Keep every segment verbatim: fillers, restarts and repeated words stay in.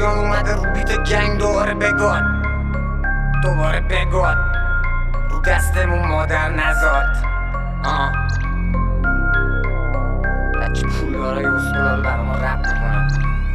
پویان اومده رو بیت گنگ دوباره بگاد دوباره بگاد رو دستمون مادر نزاد آه بچه پولدارای اصولال برا ما رب میکنن.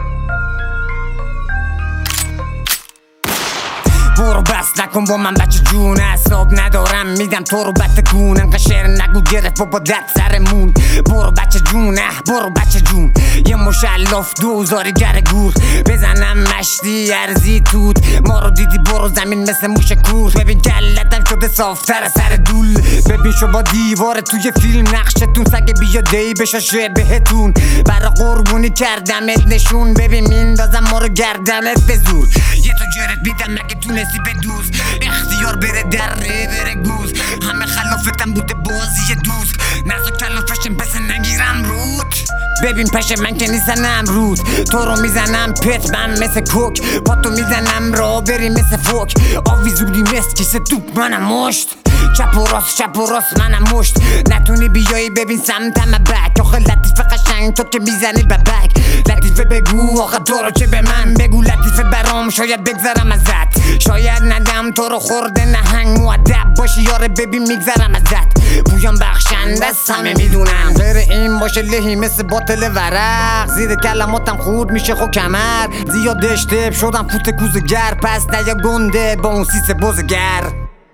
برو بس نکن با من بچه جون، حساب ندارم میدم تو رو بط گون. انقدر شعر نگو گرفت بابا دت سرمون. برو بچه جون اه برو بچه جون، یه مشلاف دوزاری گر گور بزنم مشتی ارزی توت. ما رو دیدی برو زمین مثل موش کور. ببین گلتم شده صافتر سر دول. ببین شو با دیوار توی فیلم نقشتون سگ بیا دی بشاشه بهتون. برا قربونی کردمت نشون، ببین میندازم ما رو گردنت به زور. یه تو جرت میدم مگه تونستی بدوز، اختیار بره دره بره گوز. همه خلافتم بوده بازی دوست، نزا کلافشم بس نگیرم رود. ببین پشه من که نیستنم رود، تو رو میزنم پت من مثل کوک. پا تو میزنم را بری مثل فوک. آویزونی مثل کیسه توپ منم مشت. چپ و راست چپ و راست منم مشت. نتونی بیایی ببین سمتم بک. آخه لطیفه قشنگ تو که میزنی ببک. لطیفه بگو آخه تو رو چه به من بگو. لطیفه برام شاید بگذرم ازت، شاید ندم تو رو خورده نهنگ. مؤدب باشی یاره ببین میگذرم ازت. پویان بخشنده است همه میدونم، غیر این باشه لهی مثل باطل ورق. زیر کلماتم خورد میشه خو کمر. زیاد اشتب شدم فوت کوزگر، پس نیا گنده با اون سیس بزگر.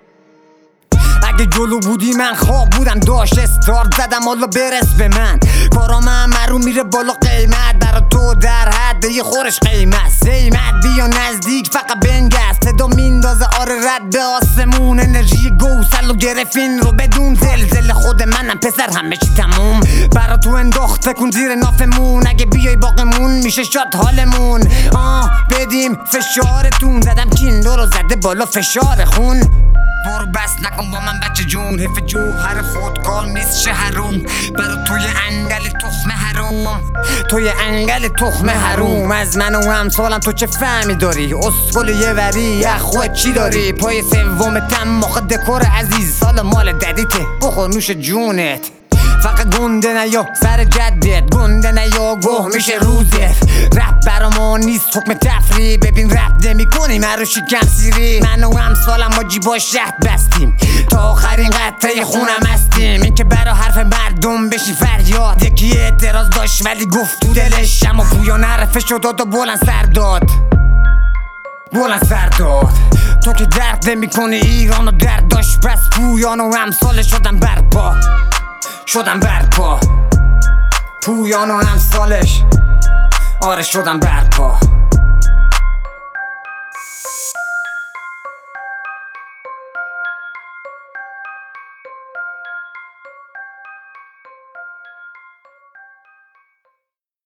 اگه جلو بودی من خواب بودم داشت استارت زدم حالا برس به من. کارام همه میره بالا قیمت، برا تو در حد یه خورش قیمت. سیمت بیا نزدیک فقط بنگست، صدا میندازه آره رد به آسمون. انرژی گوسل و گرفین رو بدون زلزله خود منم پسر همه چی تموم. برا تو انداخت کن زیر نافمون، اگه بیای باقیمون میشه شاد حالمون. آه بدیم فشارتون، زدم کیندو رو زده بالا فشار خون. برو بس نکن با من بچه جون، حیف جوهر خودکار نیست شهرون. برا توی انگل تخم حروم، توی انگل تخم حروم. از من و همسالم تو چه فهمی داری؟ اسکل یه وری یخوه چی داری؟ پای سوم تم مخ دکور عزیز، سال مال ددیته بخور نوش جونت. فقط گنده نیا سر جدت، گنده نیا گوه میشه روزت. رپ برا ما نیست حکم تفریح، ببین رپ نمی کنیم هر رو شکم سیری. من و همسالم ما جیبا شهد بستیم، تا آخرین قطره خونم هستیم. این که برا حرف مردم بشی فریاد، یکی اعتراض داشت ولی گفت تو دلش. اما پویان حرفش رو داد و بلند سر داد بلند سر داد. تو که درد نمی کنی ایران و درد داشت، پس پویان و همسال شدن برپا شدم برپا. پویان و همسالش آره شدم برپا.